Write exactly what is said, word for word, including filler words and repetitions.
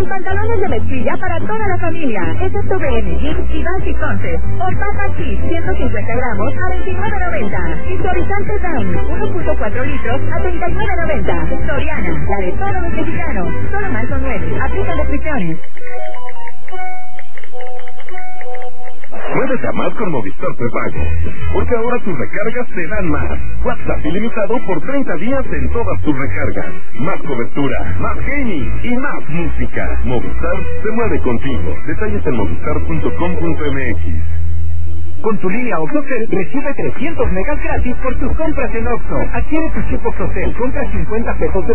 En pantalones de mezclilla para toda la familia, excepto B M Jeans y Basic Concept. O Papa Kids, ciento cincuenta gramos a veintinueve noventa. Y Suavizante Down, uno punto cuatro litros a treinta y nueve noventa. Soriana, la de todos los mexicanos. Solo marzo nueve. Aplica restricciones. Puedes a más con Movistar Prepago, porque ahora tus recargas te dan más. WhatsApp ilimitado por treinta días en todas tus recargas. Más cobertura, más gaming y más música. Movistar se mueve contigo. Detalles en movistar punto com punto m x. Con tu línea OXXOCEL recibe trescientos megas gratis por tus compras en Oxxo. Adquiere tu chip OXXOCEL, compra cincuenta pesos de